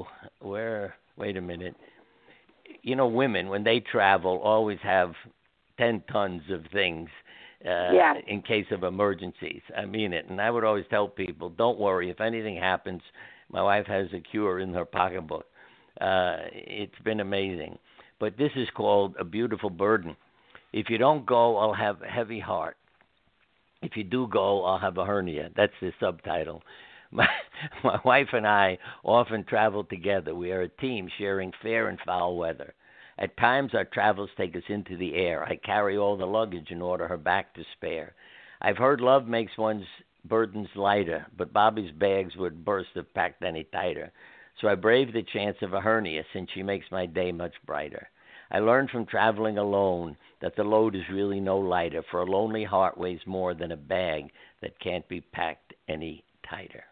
wait a minute. Women, when they travel, always have 10 tons of things in case of emergencies. I mean it. And I would always tell people, don't worry. If anything happens, my wife has a cure in her pocketbook. It's been amazing. But this is called A Beautiful Burden. If you don't go, I'll have a heavy heart. If you do go, I'll have a hernia. That's the subtitle. My wife and I often travel together. We are a team sharing fair and foul weather. At times, our travels take us into the air. I carry all the luggage in order her back to spare. I've heard love makes one's burdens lighter, but Bobby's bags would burst if packed any tighter. So I brave the chance of a hernia since she makes my day much brighter. I learned from traveling alone that the load is really no lighter, for a lonely heart weighs more than a bag that can't be packed any tighter.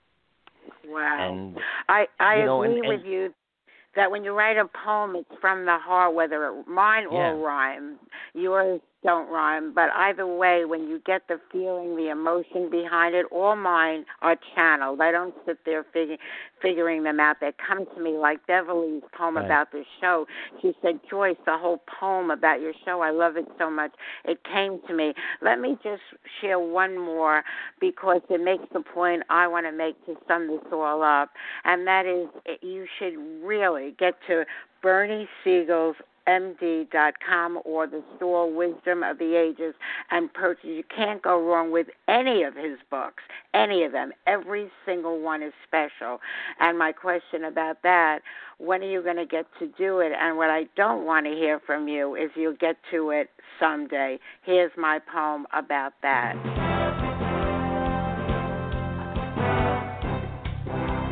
Wow. And, I agree with you that when you write a poem, it's from the heart, whether mine or rhyme. Yours don't rhyme, but either way, when you get the feeling, the emotion behind it, all mine are channeled. I don't sit there figuring them out. They come to me like Beverly's poem about the show. She said, Joyce, the whole poem about your show, I love it so much. It came to me. Let me just share one more because it makes the point I want to make to sum this all up, and that is you should really get to Bernie Siegel's MD.com or the store Wisdom of the Ages and purchase. You can't go wrong with any of his books, any of them. Every single one is special. And my question about that, when are you going to get to do it? And what I don't want to hear from you is you'll get to it someday. Here's my poem about that.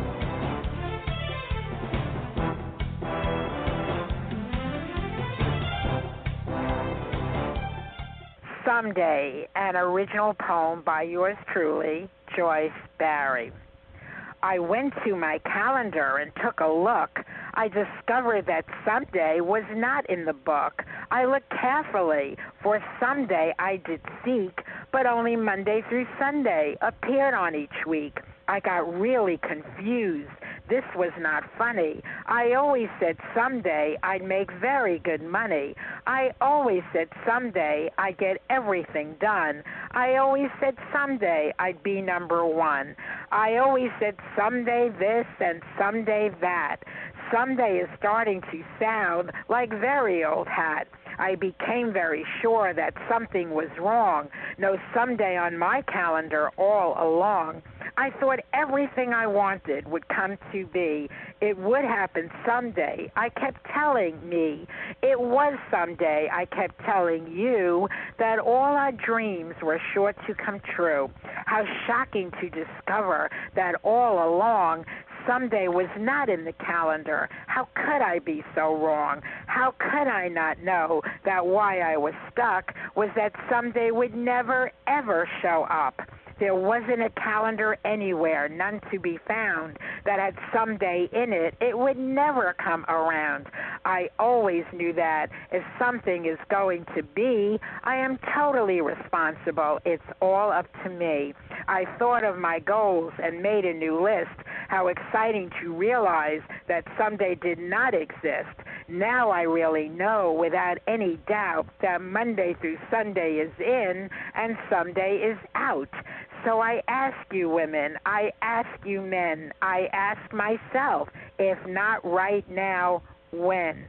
Someday, an original poem by yours truly, Joyce Barry. I went to my calendar and took a look. I discovered that someday was not in the book. I looked carefully, for someday I did seek, but only Monday through Sunday appeared on each week. I got really confused. This was not funny. I always said someday I'd make very good money. I always said someday I'd get everything done. I always said someday I'd be number one. I always said someday this and someday that. Someday is starting to sound like very old hat. I became very sure that something was wrong. No someday on my calendar all along. I thought everything I wanted would come to be. It would happen someday. I kept telling me. It was someday. I kept telling you that all our dreams were sure to come true. How shocking to discover that all along someday was not in the calendar. How could I be so wrong? How could I not know that why I was stuck was that someday would never, ever show up? There wasn't a calendar anywhere, none to be found, that had someday in it. It would never come around. I always knew that if something is going to be, I am totally responsible. It's all up to me. I thought of my goals and made a new list. How exciting to realize that someday did not exist. Now I really know without any doubt that Monday through Sunday is in and someday is out. So I ask you women, I ask you men, I ask myself, if not right now, when?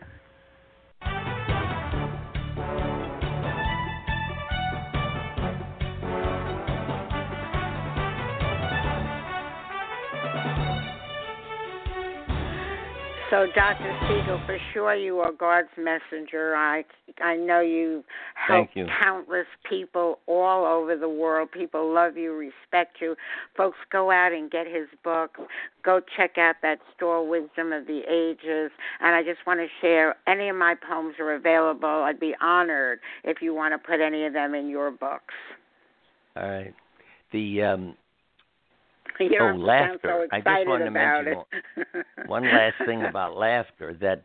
So, Dr. Siegel, for sure you are God's messenger. I know you help countless people all over the world. People love you, respect you. Folks, go out and get his book. Go check out that store, Wisdom of the Ages. And I just want to share, any of my poems are available. I'd be honored if you want to put any of them in your books. All right. Laughter. So I just wanted to mention it. one last thing about laughter, that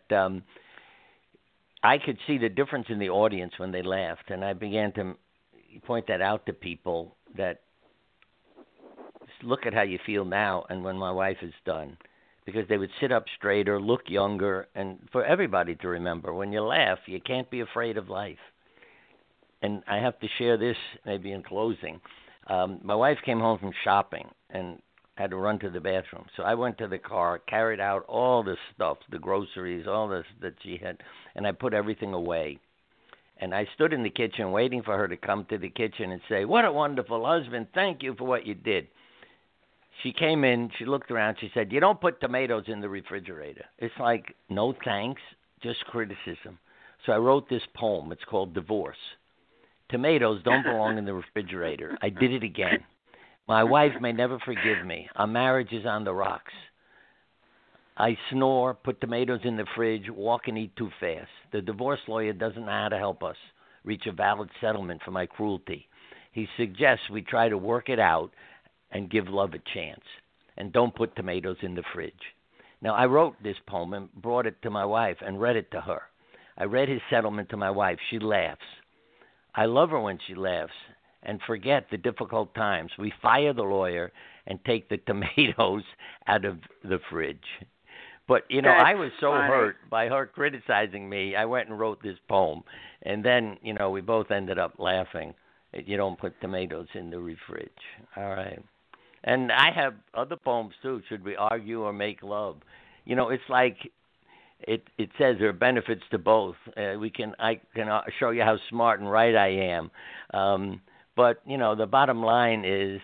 I could see the difference in the audience when they laughed, and I began to point that out to people, that look at how you feel now and when my wife is done, because they would sit up straighter, look younger, and for everybody to remember, when you laugh, you can't be afraid of life. And I have to share this maybe in closing. My wife came home from shopping and had to run to the bathroom. So I went to the car, carried out all the stuff, the groceries, all this that she had, and I put everything away. And I stood in the kitchen waiting for her to come to the kitchen and say, "What a wonderful husband. Thank you for what you did." She came in, she looked around, she said, "You don't put tomatoes in the refrigerator." It's like, no thanks, just criticism. So I wrote this poem. It's called Divorce. Tomatoes don't belong in the refrigerator. I did it again. My wife may never forgive me. Our marriage is on the rocks. I snore, put tomatoes in the fridge, walk and eat too fast. The divorce lawyer doesn't know how to help us reach a valid settlement for my cruelty. He suggests we try to work it out and give love a chance. And don't put tomatoes in the fridge. Now, I wrote this poem and brought it to my wife and read it to her. I read his settlement to my wife. She laughs. I love her when she laughs and forget the difficult times. We fire the lawyer and take the tomatoes out of the fridge. But, I was so hurt by her criticizing me, I went and wrote this poem. And then, we both ended up laughing. You don't put tomatoes in the fridge. All right. And I have other poems, too. Should we argue or make love? It's like... It says there are benefits to both. I can show you how smart and right I am. But, the bottom line is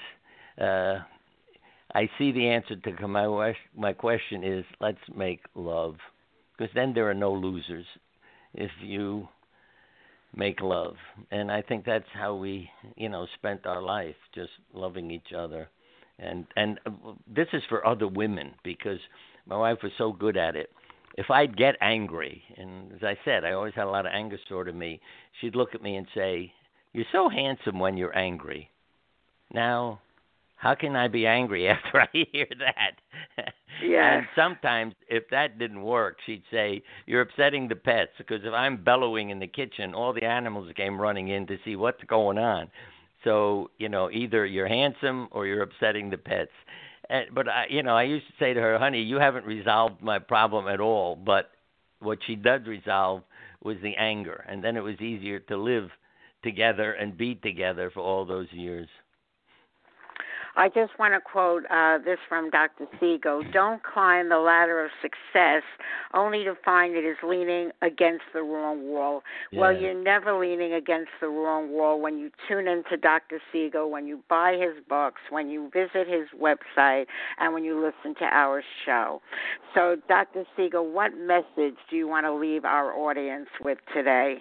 I see the answer to my question is, let's make love. Because then there are no losers if you make love. And I think that's how we, spent our life, just loving each other. And this is for other women, because my wife was so good at it. If I'd get angry, and as I said, I always had a lot of anger stored in me, she'd look at me and say, you're so handsome when you're angry. Now, how can I be angry after I hear that? Yes. And sometimes, if that didn't work, she'd say, you're upsetting the pets, because if I'm bellowing in the kitchen, all the animals came running in to see what's going on. So, either you're handsome or you're upsetting the pets. But I used to say to her, honey, you haven't resolved my problem at all. But what she did resolve was the anger. And then it was easier to live together and be together for all those years. I just want to quote this from Dr. Siegel. Don't climb the ladder of success only to find it is leaning against the wrong wall. Yeah. Well, you're never leaning against the wrong wall when you tune into Dr. Siegel, when you buy his books, when you visit his website, and when you listen to our show. So, Dr. Siegel, what message do you want to leave our audience with today?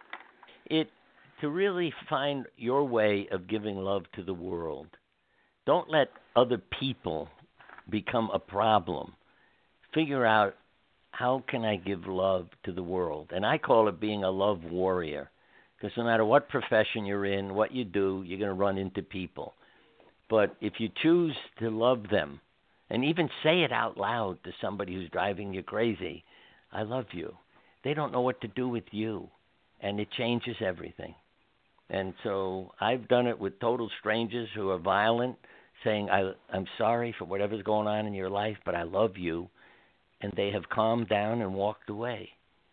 To really find your way of giving love to the world. Don't let other people become a problem. Figure out, how can I give love to the world? And I call it being a love warrior, because no matter what profession you're in, what you do, you're going to run into people. But if you choose to love them, and even say it out loud to somebody who's driving you crazy, I love you, they don't know what to do with you, and it changes everything. And so I've done it with total strangers who are violent, saying, I'm sorry for whatever's going on in your life, but I love you. And they have calmed down and walked away.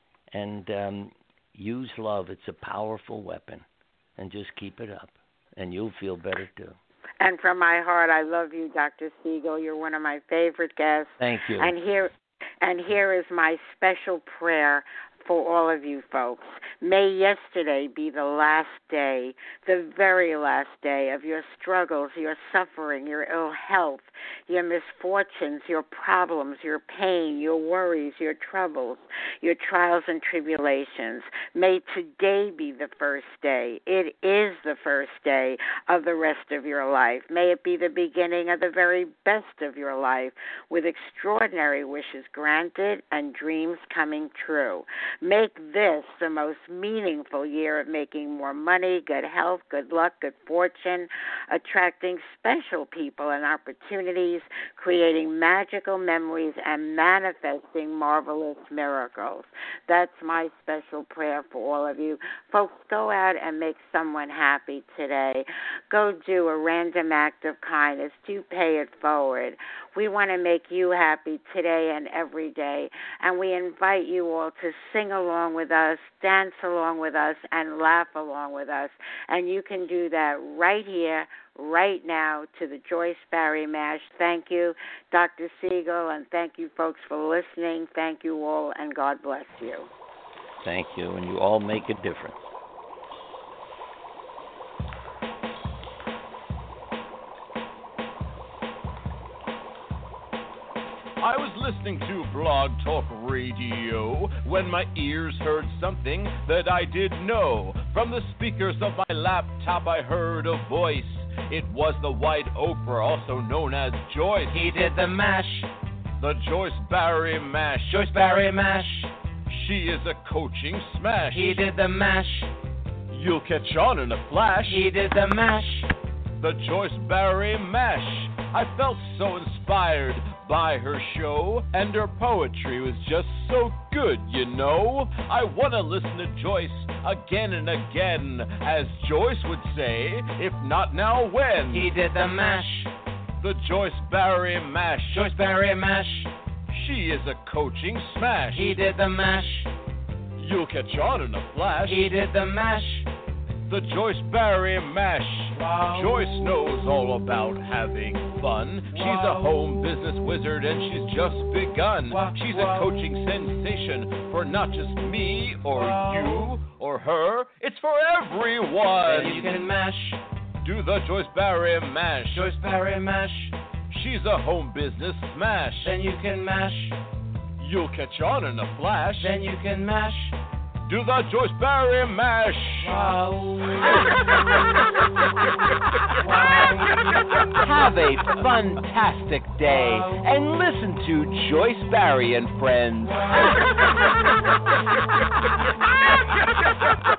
And use love. It's a powerful weapon. And just keep it up. And you'll feel better, too. And from my heart, I love you, Dr. Siegel. You're one of my favorite guests. Thank you. And here is my special prayer for all of you folks. May yesterday be the last day, the very last day of your struggles, your suffering, your ill health, your misfortunes, your problems, your pain, your worries, your troubles, your trials and tribulations. May today be the first day. It is the first day of the rest of your life. May it be the beginning of the very best of your life, with extraordinary wishes granted and dreams coming true. Make this the most meaningful year of making more money, good health, good luck, good fortune, attracting special people and opportunities, creating magical memories, and manifesting marvelous miracles. That's my special prayer for all of you. Folks, go out and make someone happy today. Go do a random act of kindness. Do pay it forward. We want to make you happy today and every day, and we invite you all to sing along with us, dance along with us, and laugh along with us. And you can do that right here, right now, to the Joyce Barrie Mash. Thank you, Dr. Siegel, and thank you, folks, for listening. Thank you all, and God bless you. Thank you, and you all make a difference. I was listening to Blog Talk Radio when my ears heard something that I didn't know. From the speakers of my laptop I heard a voice. It was the White Oprah, also known as Joyce. He did the mash. The Joyce Barrie Mash. Joyce Barrie Mash. She is a coaching smash. He did the mash. You'll catch on in a flash. He did the mash. The Joyce Barrie Mash. I felt so inspired by her show, and her poetry was just so good, you know. I want to listen to Joyce again and again, as Joyce would say, if not now, when? He did the mash. The Joyce Barrie Mash. Joyce Barrie Mash. She is a coaching smash. He did the mash. You'll catch on in a flash. He did the mash. The Joyce Barrie Mash. Wow. Joyce knows all about having fun. She's a home business wizard and she's just begun. She's a coaching sensation for not just me or you or her. It's for everyone. Then you can mash. Do the Joyce Barrie Mash. Joyce Barrie Mash. She's a home business smash. Then you can mash. You'll catch on in a flash. Then you can mash. Do the Joyce Barrie Mash. Wow. Have a fantastic day and listen to Joyce Barrie and Friends.